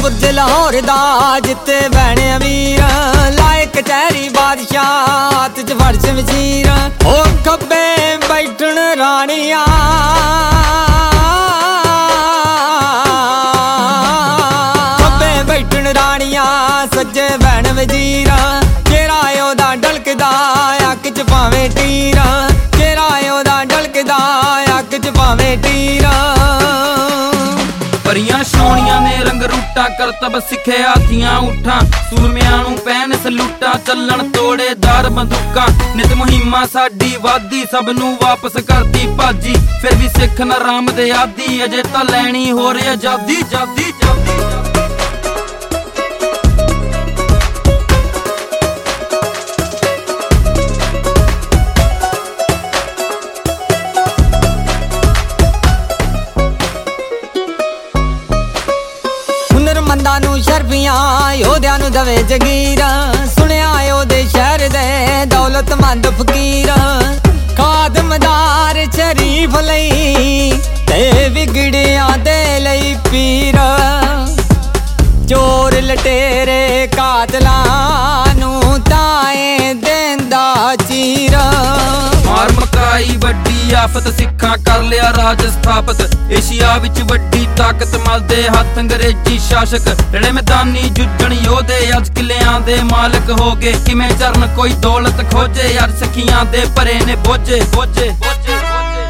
बुर्ज लाहौर दा जिते बहने अमीर लाए कचहरी बादशाह हत्थ च फड़ शमशीर ओ खब्बे बैठन रानियां खब्बे बैठन रानियां सज्जे बहन वजीर चेहरा ओदा ढलकदा अख च भावें तीर चेहरा ओदा ढलकदा अख च भावें तीर परियां सोनिया ने रंग रूटा करतब सिखे हाथियां उठा सूरमियां नूं पैन सलूटा चलन तोड़े दार बंदूकां नित मुहिमां साडी वादी सब नूं वापस करदी भाजी फिर भी सिख ना राम दे आदी अजे तां लैनी हो रही आजादी जादी जादी मंदा नू शर्फियां योद्या नू दवे जगीर सुनिया ओदे शहर दे दौलतमंद फकीर खादमदार शरीफ लई ते विगड़ियां दे लई पीर चोर लटेरे कातलां नू ताए देंदा चीर मार मकाई वड्डी आफत सिखा कर लिया राज स्थापित एशिया विच वड्डी ताकत मलदे हथ अंग्रेजी शासक रणे मैदानी जुझण योधे अज किलियां दे मालक हो गए किवें चरण कोई दौलत खोजे अज सखियां दे भरे ने बोझे बोझे बोझे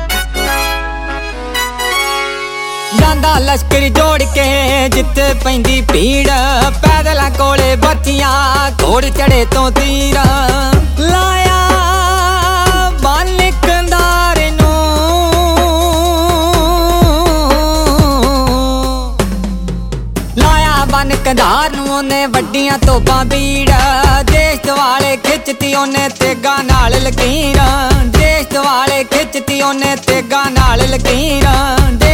जांदा लश्कर जोड़ के जिथे पैंदी भीड़ पैदलां कोले बत्तियां घोड़ चढ़े तो तीर लाया बालिकदार नू लाया बनकदार नू ओने वड्डियां तोपां बीड़ देश दवाले खिचती ओने तेगा नाल लकीर देश दवाले खिचती ओने तेगा नाल लकीर